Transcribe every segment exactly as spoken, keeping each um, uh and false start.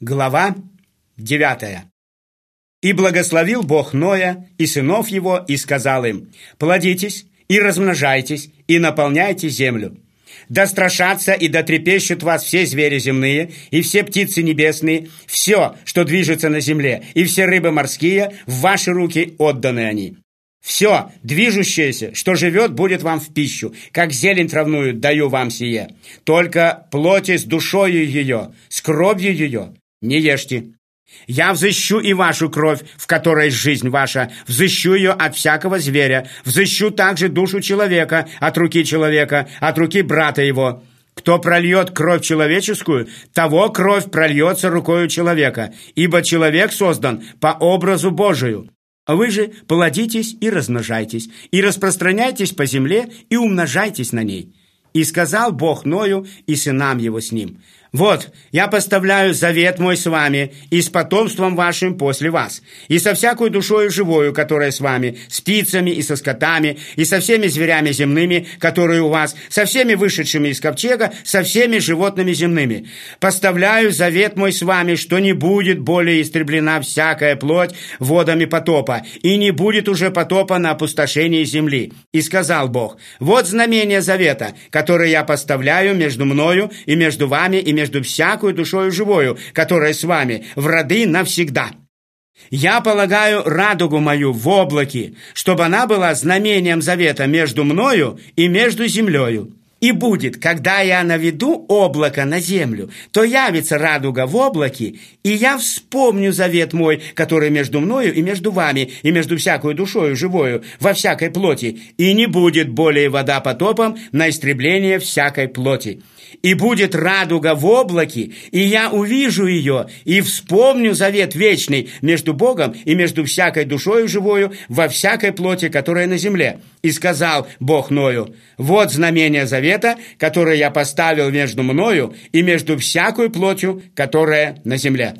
Глава девятая. «И благословил Бог Ноя и сынов его, и сказал им: плодитесь и размножайтесь, и наполняйте землю. Да страшатся и да трепещут вас все звери земные, и все птицы небесные, все, что движется на земле, и все рыбы морские, в ваши руки отданы они. Все движущееся, что живет, будет вам в пищу, как зелень травную даю вам сие. Только плоти с душою ее, с кровью ее не ешьте. Я взыщу и вашу кровь, в которой жизнь ваша, взыщу ее от всякого зверя, взыщу также душу человека от руки человека, от руки брата его. Кто прольет кровь человеческую, того кровь прольется рукою человека, ибо человек создан по образу Божию. Вы же плодитесь и размножайтесь, и распространяйтесь по земле, и умножайтесь на ней. И сказал Бог Ною и сынам его с ним: вот, я поставляю завет мой с вами и с потомством вашим после вас, и со всякой душою живою, которая с вами, с птицами и со скотами, и со всеми зверями земными, которые у вас, со всеми вышедшими из ковчега, со всеми животными земными. Поставляю завет мой с вами, что не будет более истреблена всякая плоть водами потопа, и не будет уже потопа на опустошении земли. И сказал Бог: вот знамение завета, которое я поставляю между мною и между вами и между между всякою душою живою, которая с вами, в роды навсегда. Я полагаю радугу мою в облаке, чтобы она была знамением завета между мною и между землею. И будет, когда я наведу облако на землю, то явится радуга в облаке, и я вспомню завет мой, который между мною и между вами, и между всякою душою живою, во всякой плоти, и не будет более вода потопом на истребление всякой плоти. И будет радуга в облаке, и я увижу ее, и вспомню завет вечный между Богом и между всякой душою живою во всякой плоти, которая на земле. И сказал Бог Ною: вот знамение завета, которое я поставил между мною и между всякой плотью, которая на земле».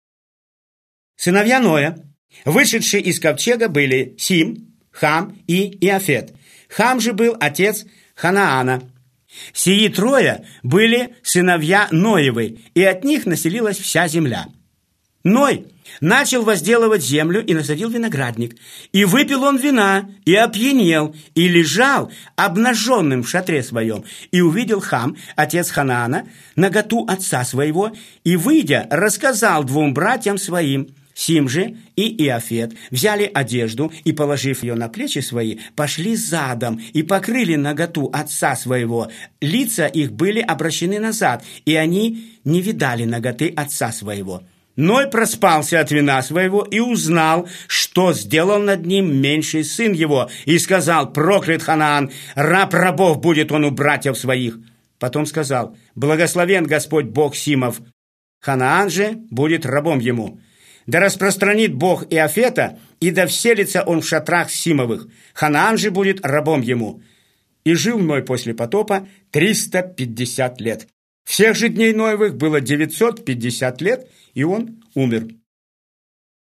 Сыновья Ноя, вышедшие из ковчега, были Сим, Хам и Иафет. Хам же был отец Ханаана. Сии трое были сыновья Ноевы, и от них населилась вся земля. Ной начал возделывать землю и насадил виноградник. И выпил он вина, и опьянел, и лежал обнаженным в шатре своем. И увидел Хам, отец Ханаана, наготу отца своего, и, выйдя, рассказал двум братьям своим. Сим же и Иафет взяли одежду и, положив ее на плечи свои, пошли задом и покрыли наготу отца своего. Лица их были обращены назад, и они не видали наготы отца своего. Ной проспался от вина своего и узнал, что сделал над ним меньший сын его, и сказал: проклят Ханаан, раб рабов будет он у братьев своих. Потом сказал: благословен Господь Бог Симов, Ханаан же будет рабом ему. Да распространит Бог Иафета, и да вселится он в шатрах Симовых. Ханаан же будет рабом ему. И жил Ной после потопа триста пятьдесят лет. Всех же дней Ноевых было девятьсот пятьдесят лет, и он умер.